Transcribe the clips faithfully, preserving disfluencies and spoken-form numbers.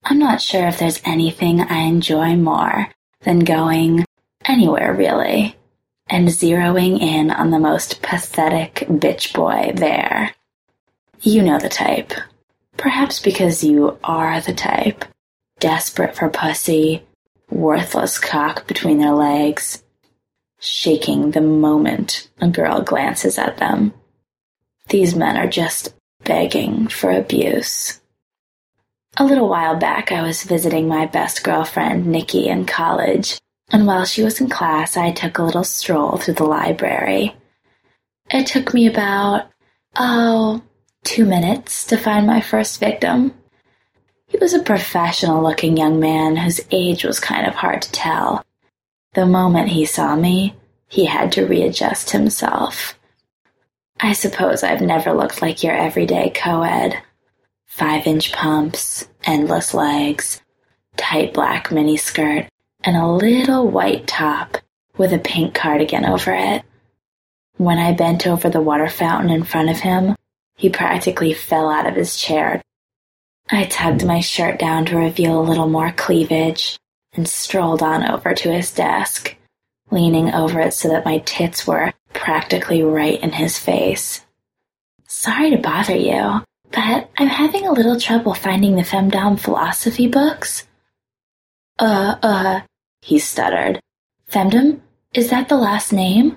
I'm not sure if there's anything I enjoy more than going anywhere, really, and zeroing in on the most pathetic bitch boy there. You know the type. Perhaps because you are the type. Desperate for pussy, worthless cock between their legs, shaking the moment a girl glances at them. These men are just begging for abuse. A little while back, I was visiting my best girlfriend, Nikki, in college, and while she was in class, I took a little stroll through the library. It took me about, oh, two minutes to find my first victim. He was a professional-looking young man whose age was kind of hard to tell. The moment he saw me, he had to readjust himself. I suppose I've never looked like your everyday co-ed. Five-inch pumps, endless legs, tight black miniskirt, and a little white top with a pink cardigan over it. When I bent over the water fountain in front of him, he practically fell out of his chair. I tugged my shirt down to reveal a little more cleavage and strolled on over to his desk, leaning over it so that my tits were practically right in his face. Sorry to bother you, but I'm having a little trouble finding the femdom philosophy books. Uh, uh, he stuttered. Femdom? Is that the last name?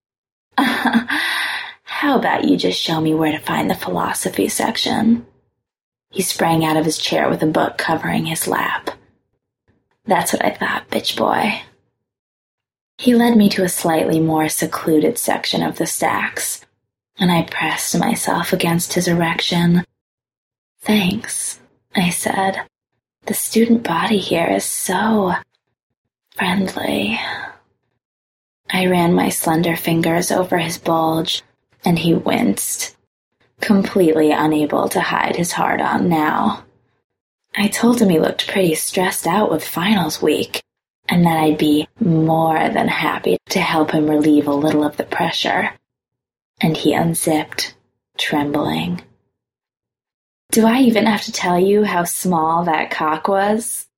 How about you just show me where to find the philosophy section? He sprang out of his chair with a book covering his lap. That's what I thought, bitch boy. He led me to a slightly more secluded section of the stacks, and I pressed myself against his erection. Thanks, I said. The student body here is so friendly. I ran my slender fingers over his bulge, and he winced, completely unable to hide his hard-on now. I told him he looked pretty stressed out with finals week, and that I'd be more than happy to help him relieve a little of the pressure. And he unzipped, trembling. Do I even have to tell you how small that cock was?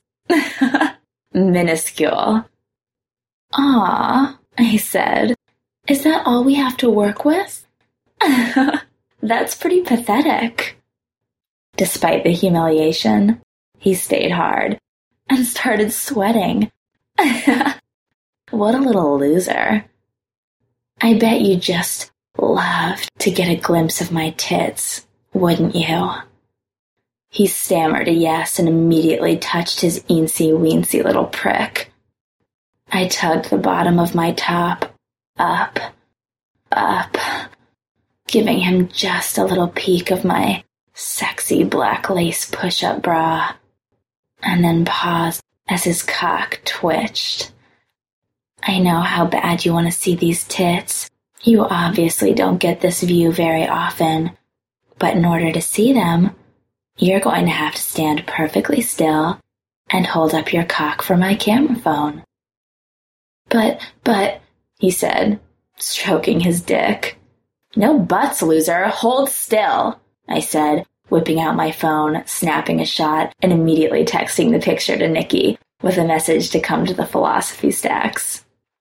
Minuscule. Aw, I said. Is that all we have to work with? That's pretty pathetic. Despite the humiliation, he stayed hard and started sweating. What a little loser. I bet you just loved to get a glimpse of my tits, wouldn't you? He stammered a yes and immediately touched his eensy-weensy little prick. I tugged the bottom of my top up, up, giving him just a little peek of my sexy black lace push-up bra, and then paused as his cock twitched. I know how bad you want to see these tits. You obviously don't get this view very often, but in order to see them, you're going to have to stand perfectly still and hold up your cock for my camera phone. But, but, he said, stroking his dick. No buts, loser. Hold still, I said, whipping out my phone, snapping a shot, and immediately texting the picture to Nikki with a message to come to the philosophy stacks.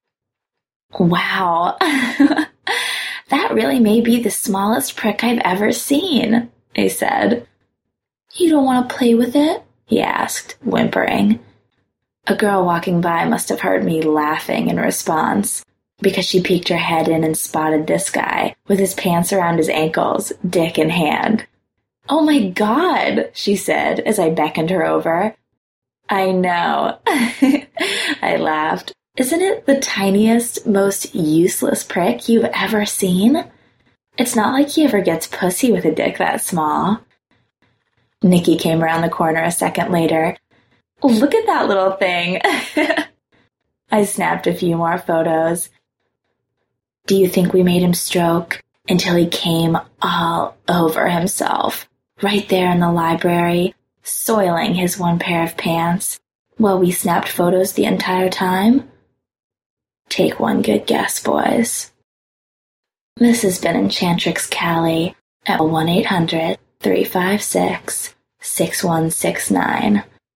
Wow, that really may be the smallest prick I've ever seen, I said. You don't want to play with it? He asked, whimpering. A girl walking by must have heard me laughing in response, because she peeked her head in and spotted this guy with his pants around his ankles, dick in hand. Oh my God, she said as I beckoned her over. I know. I laughed. Isn't it the tiniest, most useless prick you've ever seen? It's not like he ever gets pussy with a dick that small. Nikki came around the corner a second later. Look at that little thing. I snapped a few more photos. Do you think we made him stroke until he came all over himself, right there in the library, soiling his one pair of pants, while we snapped photos the entire time? Take one good guess, boys. This has been Enchantrix Callie at one eight hundred, three five six, six one six nine.